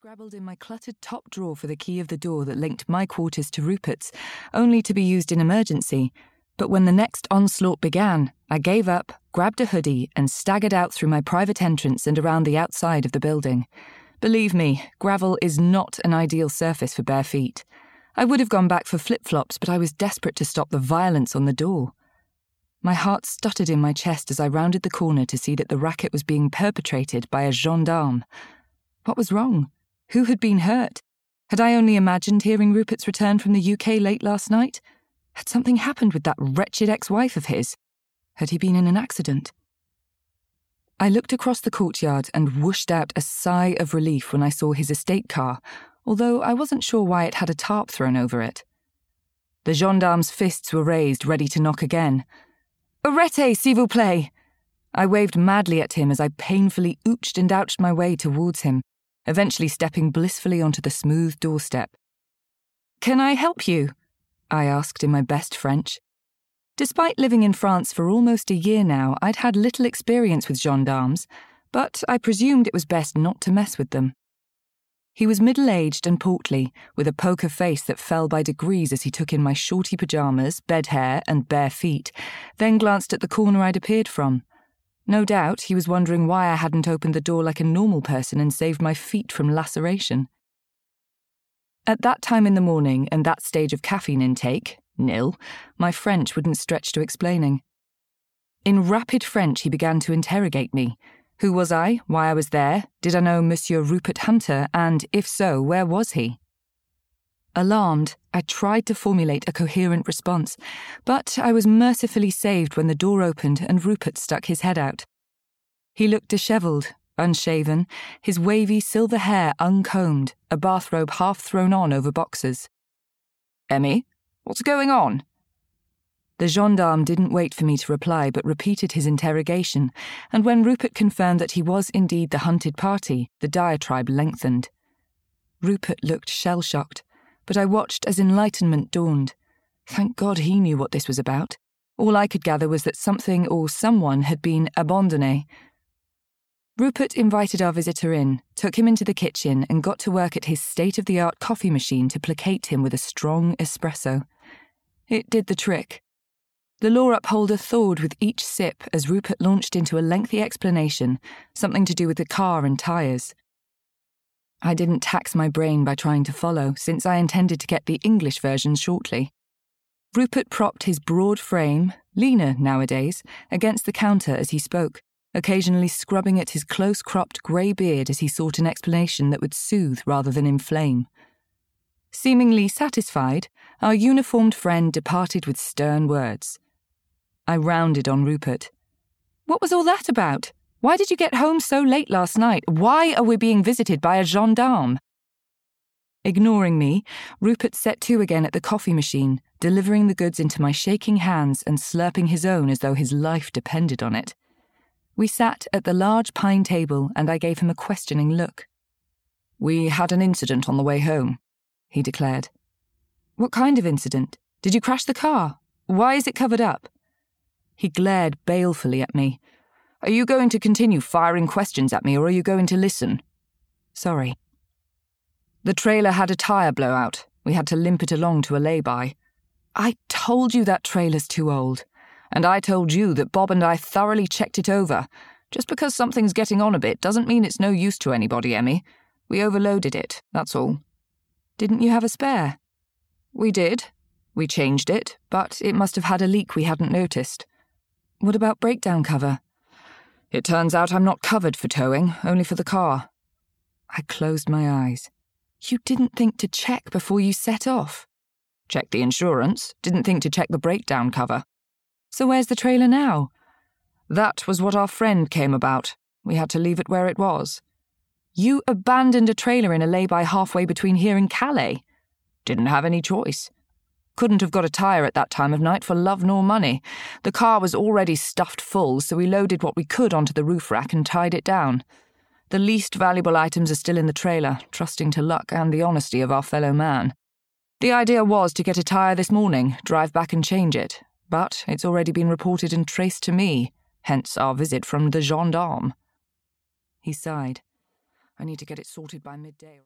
scrabbled in my cluttered top drawer for the key of the door that linked my quarters to Rupert's, only to be used in emergency. But when the next onslaught began, I gave up, grabbed a hoodie, and staggered out through my private entrance and around the outside of the building. Believe me, gravel is not an ideal surface for bare feet. I would have gone back for flip-flops, but I was desperate to stop the violence on the door. My heart stuttered in my chest as I rounded the corner to see that the racket was being perpetrated by a gendarme. What was wrong? Who had been hurt? Had I only imagined hearing Rupert's return from the UK late last night? Had something happened with that wretched ex-wife of his? Had he been in an accident? I looked across the courtyard and whooshed out a sigh of relief when I saw his estate car, although I wasn't sure why it had a tarp thrown over it. The gendarme's fists were raised, ready to knock again. "Arrêtez, s'il vous plaît!" I waved madly at him as I painfully ooched and ouched my way towards him, eventually stepping blissfully onto the smooth doorstep. "Can I help you?" I asked in my best French. Despite living in France for almost a year now, I'd had little experience with gendarmes, but I presumed it was best not to mess with them. He was middle-aged and portly, with a poker face that fell by degrees as he took in my shorty pyjamas, bed hair, and bare feet, then glanced at the corner I'd appeared from. No doubt he was wondering why I hadn't opened the door like a normal person and saved my feet from laceration. At that time in the morning and that stage of caffeine intake, nil, my French wouldn't stretch to explaining. In rapid French he began to interrogate me. Who was I? Why I was there? Did I know Monsieur Rupert Hunter? And if so, where was he? Alarmed, I tried to formulate a coherent response, but I was mercifully saved when the door opened and Rupert stuck his head out. He looked dishevelled, unshaven, his wavy silver hair uncombed, a bathrobe half thrown on over boxers. "Emmy, what's going on?" The gendarme didn't wait for me to reply but repeated his interrogation, and when Rupert confirmed that he was indeed the hunted party, the diatribe lengthened. Rupert looked shell-shocked, but I watched as enlightenment dawned. Thank God he knew what this was about. All I could gather was that something or someone had been abandonné. Rupert invited our visitor in, took him into the kitchen, and got to work at his state-of-the-art coffee machine to placate him with a strong espresso. It did the trick. The law upholder thawed with each sip as Rupert launched into a lengthy explanation, something to do with the car and tyres. I didn't tax my brain by trying to follow, since I intended to get the English version shortly. Rupert propped his broad frame, leaner nowadays, against the counter as he spoke, occasionally scrubbing at his close-cropped grey beard as he sought an explanation that would soothe rather than inflame. Seemingly satisfied, our uniformed friend departed with stern words. I rounded on Rupert. "What was all that about? Why did you get home so late last night? Why are we being visited by a gendarme?" Ignoring me, Rupert set to again at the coffee machine, delivering the goods into my shaking hands and slurping his own as though his life depended on it. We sat at the large pine table and I gave him a questioning look. "We had an incident on the way home," he declared. "What kind of incident? Did you crash the car? Why is it covered up?" He glared balefully at me. "Are you going to continue firing questions at me or are you going to listen?" "Sorry." "The trailer had a tyre blowout. We had to limp it along to a lay-by." "I told you that trailer's too old. And I told you that Bob and I thoroughly checked it over. Just because something's getting on a bit doesn't mean it's no use to anybody, Emmy. We overloaded it, that's all." "Didn't you have a spare?" "We did. We changed it, but it must have had a leak we hadn't noticed." "What about breakdown cover?" "It turns out I'm not covered for towing, only for the car." I closed my eyes. "You didn't think to check before you set off?" "Checked the insurance, didn't think to check the breakdown cover." "So where's the trailer now?" "That was what our friend came about. We had to leave it where it was." "You abandoned a trailer in a lay-by halfway between here and Calais?" "Didn't have any choice. Couldn't have got a tyre at that time of night for love nor money. The car was already stuffed full, so we loaded what we could onto the roof rack and tied it down. The least valuable items are still in the trailer, trusting to luck and the honesty of our fellow man. The idea was to get a tyre this morning, drive back and change it. But it's already been reported and traced to me, hence our visit from the gendarme." He sighed. "I need to get it sorted by midday."